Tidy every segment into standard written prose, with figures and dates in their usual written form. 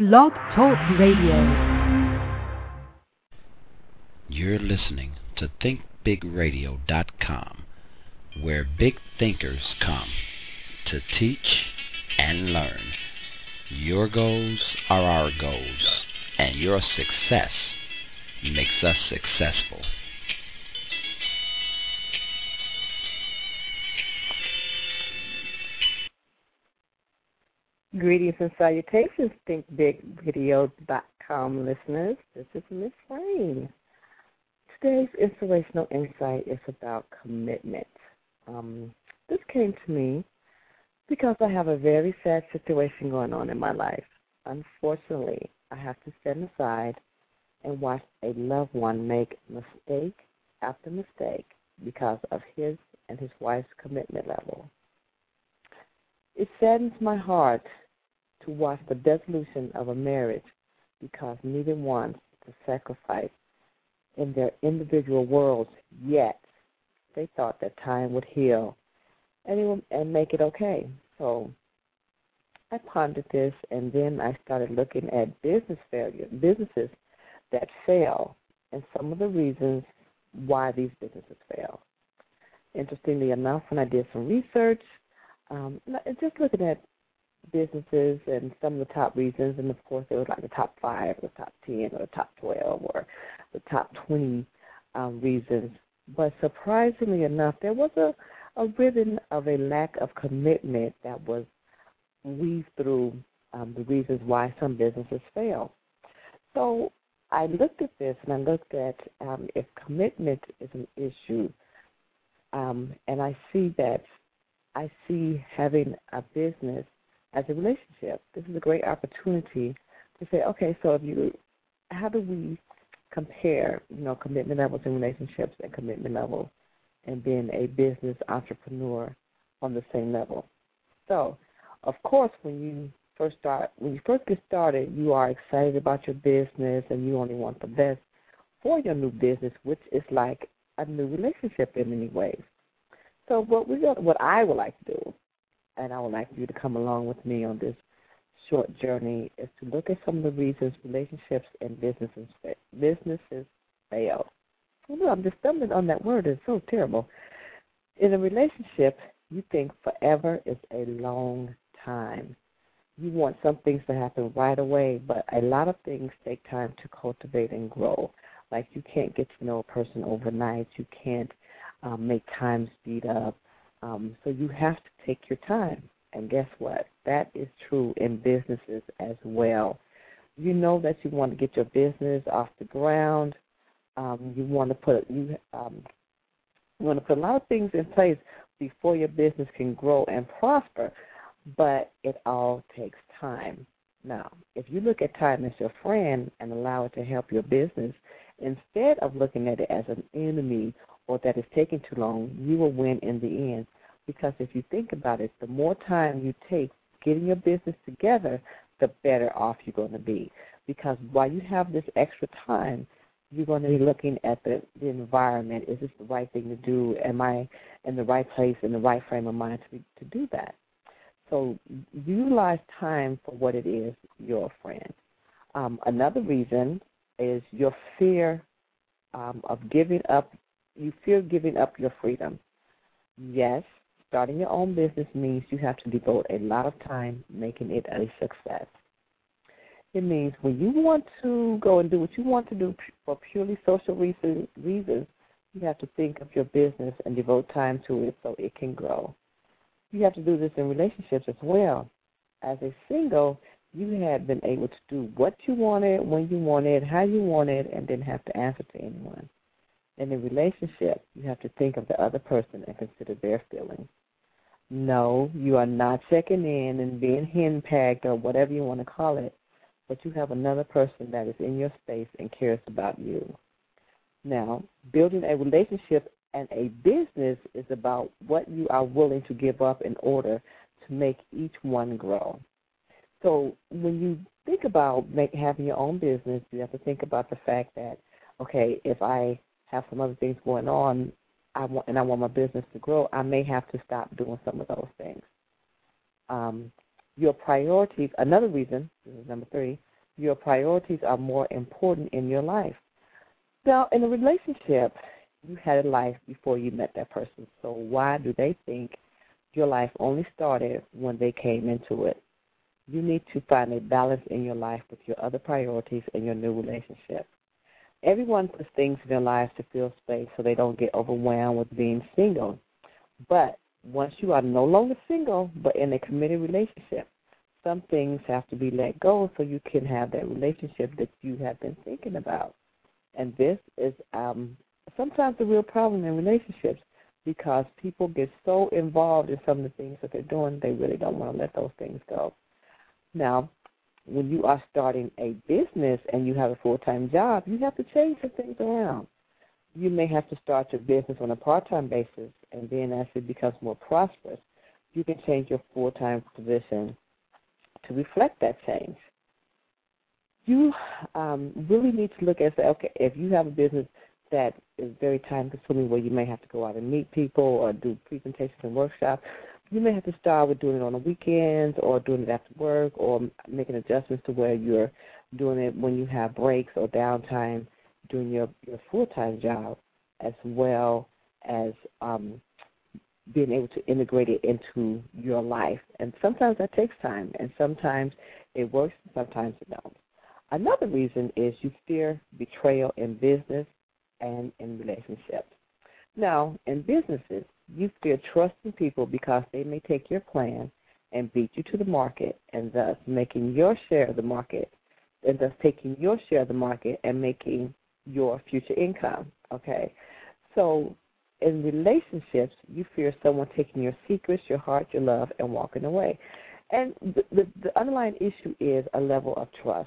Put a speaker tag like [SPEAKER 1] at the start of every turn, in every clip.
[SPEAKER 1] Blog Talk Radio.
[SPEAKER 2] You're listening to ThinkBigRadio.com, where big thinkers come to teach and learn. Your goals are our goals, and your success makes us successful.
[SPEAKER 3] Greetings and salutations, ThinkBigRadio.com listeners. This is Miss Rain. Today's inspirational insight is about commitment. This came to me because I have a very sad situation going on in my life. Unfortunately, I have to stand aside and watch a loved one make mistake after mistake because of his and his wife's commitment level. It saddens my heart to watch the dissolution of a marriage because neither wants to sacrifice in their individual worlds, yet they thought that time would heal and make it okay. So I pondered this, and then I started looking at businesses that fail, and some of the reasons why these businesses fail. Interestingly enough, when I did some research, just looking at businesses and some of the top reasons, and of course, it was like the top 5, the top 10, or the top 12, or the top 20 reasons. But surprisingly enough, there was a ribbon of a lack of commitment that was weaved through the reasons why some businesses fail. So I looked at this, and I looked at if commitment is an issue, and I see having a business as a relationship. This is a great opportunity to say, okay, so how do we compare, commitment levels in relationships and commitment levels and being a business entrepreneur on the same level? So, of course, when you first get started, you are excited about your business and you only want the best for your new business, which is like a new relationship in many ways. So what I would like to do, and I would like you to come along with me on this short journey, is to look at some of the reasons relationships and businesses fail. I'm just stumbling on that word. It's so terrible. In a relationship, you think forever is a long time. You want some things to happen right away, but a lot of things take time to cultivate and grow. Like you can't get to know a person overnight. You can't make time speed up. So you have to take your time. And guess what? That is true in businesses as well. You know that you want to get your business off the ground. You want to put a lot of things in place before your business can grow and prosper, but it all takes time. Now, if you look at time as your friend and allow it to help your business, instead of looking at it as an enemy or that it's taking too long, you will win in the end. Because if you think about it, the more time you take getting your business together, the better off you're going to be. Because while you have this extra time, you're going to be looking at the environment. Is this the right thing to do? Am I in the right place, in the right frame of mind to do that? So utilize time for what it is, your friend. Another reason is your fear of giving up. You fear giving up your freedom. Yes, starting your own business means you have to devote a lot of time making it a success. It means when you want to go and do what you want to do for purely social reasons, you have to think of your business and devote time to it so it can grow. You have to do this in relationships as well. As a single, you had been able to do what you wanted, when you wanted, how you wanted, and didn't have to answer to anyone. In a relationship, you have to think of the other person and consider their feelings. No, you are not checking in and being henpecked or whatever you want to call it, but you have another person that is in your space and cares about you. Now, building a relationship and a business is about what you are willing to give up in order to make each one grow. So when you think about having your own business, you have to think about the fact that, okay, if I have some other things going on, I want my business to grow, I may have to stop doing some of those things. Your priorities, another reason, this is number 3, Your priorities are more important in your life. Now, in a relationship, you had a life before you met that person. So why do they think your life only started when they came into it? You need to find a balance in your life with your other priorities and your new relationship. Everyone puts things in their lives to fill space so they don't get overwhelmed with being single. But once you are no longer single but in a committed relationship, some things have to be let go so you can have that relationship that you have been thinking about. And this is sometimes a real problem in relationships because people get so involved in some of the things that they're doing, they really don't want to let those things go. Now, when you are starting a business and you have a full-time job, you have to change some things around. You may have to start your business on a part-time basis, and then as it becomes more prosperous, you can change your full-time position to reflect that change. You really need to look and say, okay, if you have a business that is very time-consuming where you may have to go out and meet people or do presentations and workshops, you may have to start with doing it on the weekends or doing it after work or making adjustments to where you're doing it when you have breaks or downtime doing your full-time job, as well as being able to integrate it into your life. And sometimes that takes time, and sometimes it works and sometimes it don't. Another reason is you fear betrayal in business and in relationships. Now, in businesses, you fear trusting people because they may take your plan and beat you to the market, and thus making your share of the market, and thus taking your share of the market and making your future income, okay? So in relationships, you fear someone taking your secrets, your heart, your love, and walking away. And the underlying issue is a level of trust.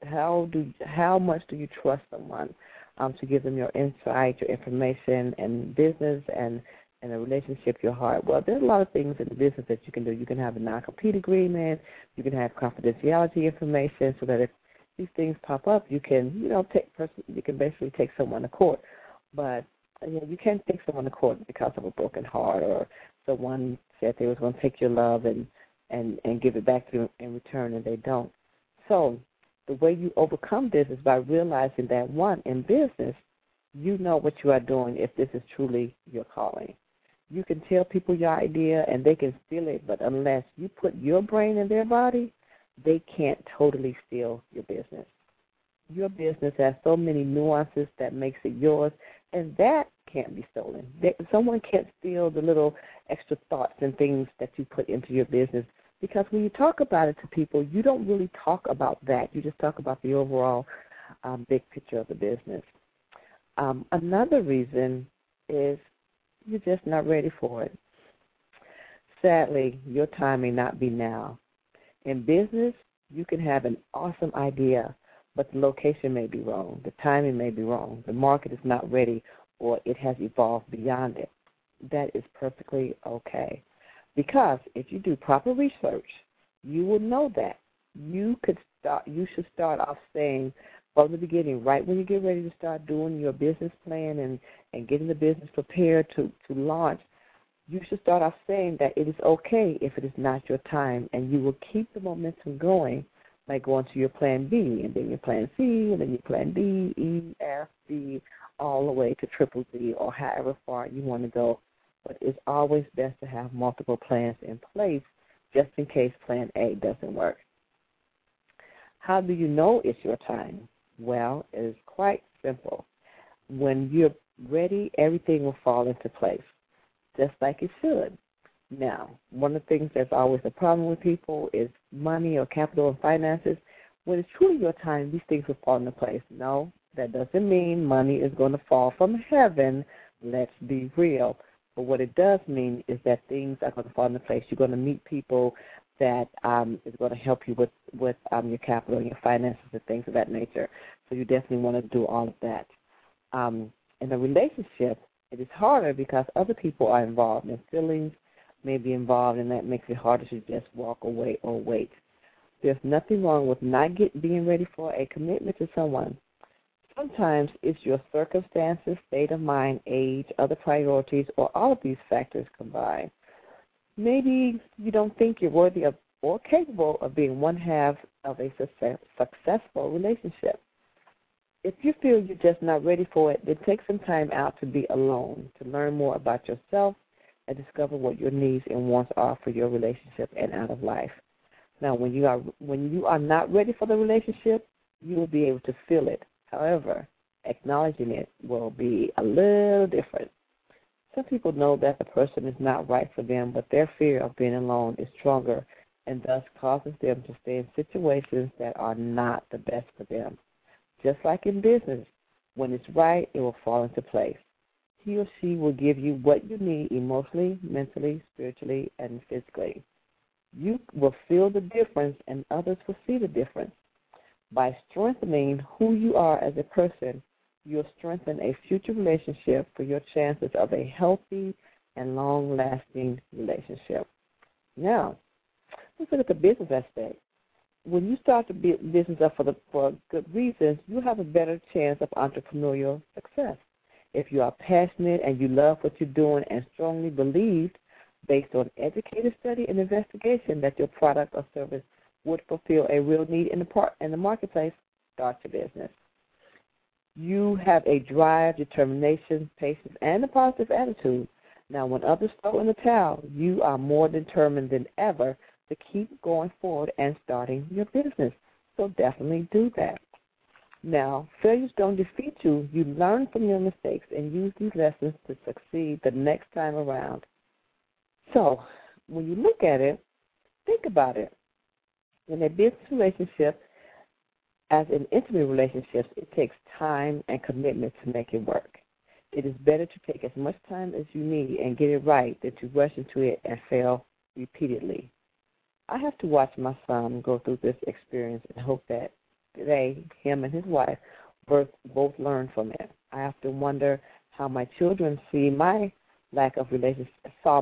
[SPEAKER 3] How much do you trust someone to give them your insight, your information, and business and a relationship, your heart? Well, there's a lot of things in the business that you can do. You can have a non-compete agreement. You can have confidentiality information so that if these things pop up, you can, you can basically take someone to court. But you can't take someone to court because of a broken heart or someone said they was going to take your love and give it back to them in return, and they don't. So the way you overcome this is by realizing that, one, in business, you know what you are doing if this is truly your calling. You can tell people your idea, and they can steal it, but unless you put your brain in their body, they can't totally steal your business. Your business has so many nuances that makes it yours, and that can't be stolen. Someone can't steal the little extra thoughts and things that you put into your business, because when you talk about it to people, you don't really talk about that. You just talk about the overall big picture of the business. Another reason is you're just not ready for it. Sadly, your time may not be now. In business, you can have an awesome idea, but the location may be wrong, the timing may be wrong, the market is not ready, or it has evolved beyond it. That is perfectly okay. Because if you do proper research, you will know that. You should start off saying from the beginning, right when you get ready to start doing your business plan and getting the business prepared to launch, you should start off saying that it is okay if it is not your time, and you will keep the momentum going by going to your plan B, and then your plan C, and then your plan D, E, F, D, all the way to triple Z, or however far you want to go. But it's always best to have multiple plans in place just in case plan A doesn't work. How do you know it's your time? Well, it is quite simple. When you're ready, everything will fall into place, just like it should. Now, one of the things that's always a problem with people is money or capital and finances. When it's truly your time, these things will fall into place. No, that doesn't mean money is going to fall from heaven. Let's be real. But what it does mean is that things are going to fall into place. You're going to meet people that is going to help you with your capital and your finances and things of that nature. So you definitely want to do all of that. In a relationship, it is harder because other people are involved, and feelings may be involved, and that makes it harder to just walk away or wait. There's nothing wrong with not being ready for a commitment to someone. Sometimes it's your circumstances, state of mind, age, other priorities, or all of these factors combined. Maybe you don't think you're worthy of or capable of being one half of a successful relationship. If you feel you're just not ready for it, then take some time out to be alone, to learn more about yourself and discover what your needs and wants are for your relationship and out of life. Now, when you are not ready for the relationship, you will be able to feel it. However, acknowledging it will be a little different. Some people know that the person is not right for them, but their fear of being alone is stronger and thus causes them to stay in situations that are not the best for them. Just like in business, when it's right, it will fall into place. He or she will give you what you need emotionally, mentally, spiritually, and physically. You will feel the difference, and others will see the difference. By strengthening who you are as a person, you'll strengthen a future relationship for your chances of a healthy and long-lasting relationship. Now, let's look at the business aspect. When you start to build business up for good reasons, you have a better chance of entrepreneurial success. If you are passionate and you love what you're doing and strongly believe, based on educated study and investigation, that your product or service would fulfill a real need in the marketplace, start your business. You have a drive, determination, patience, and a positive attitude. Now, when others throw in the towel, you are more determined than ever to keep going forward and starting your business. So definitely do that. Now, failures don't defeat you. You learn from your mistakes and use these lessons to succeed the next time around. So when you look at it, think about it. In a business relationship, as in intimate relationships, it takes time and commitment to make it work. It is better to take as much time as you need and get it right than to rush into it and fail repeatedly. I have to watch my son go through this experience and hope that today him and his wife both learn from it. I often wonder how my children saw my lack of relationship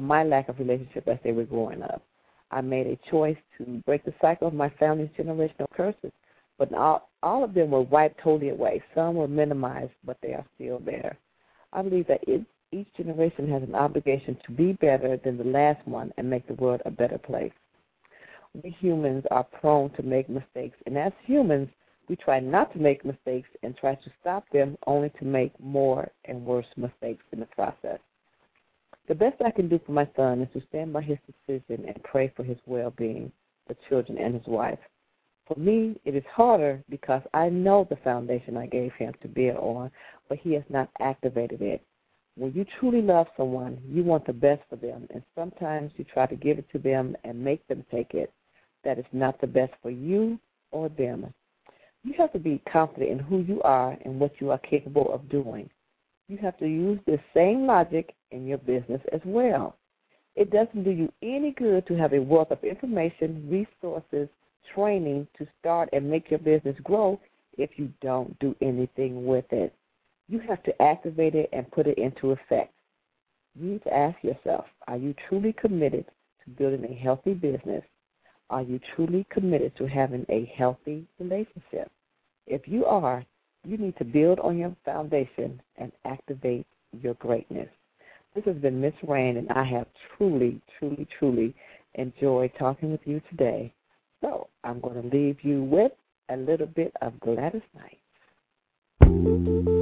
[SPEAKER 3] as they were growing up. I made a choice to break the cycle of my family's generational curses, but all of them were wiped totally away. Some were minimized, but they are still there. I believe that each generation has an obligation to be better than the last one and make the world a better place. We humans are prone to make mistakes, and as humans, we try not to make mistakes and try to stop them only to make more and worse mistakes in the process. The best I can do for my son is to stand by his decision and pray for his well-being, the children, and his wife. For me, it is harder because I know the foundation I gave him to build on, but he has not activated it. When you truly love someone, you want the best for them, and sometimes you try to give it to them and make them take it. That is not the best for you or them. You have to be confident in who you are and what you are capable of doing. You have to use this same logic in your business as well. It doesn't do you any good to have a wealth of information, resources, training to start and make your business grow if you don't do anything with it. You have to activate it and put it into effect. You need to ask yourself, are you truly committed to building a healthy business? Are you truly committed to having a healthy relationship? If you are, you need to build on your foundation and activate your greatness. This has been Miss Rain, and I have truly, truly, truly enjoyed talking with you today. So I'm going to leave you with a little bit of Gladys Knight.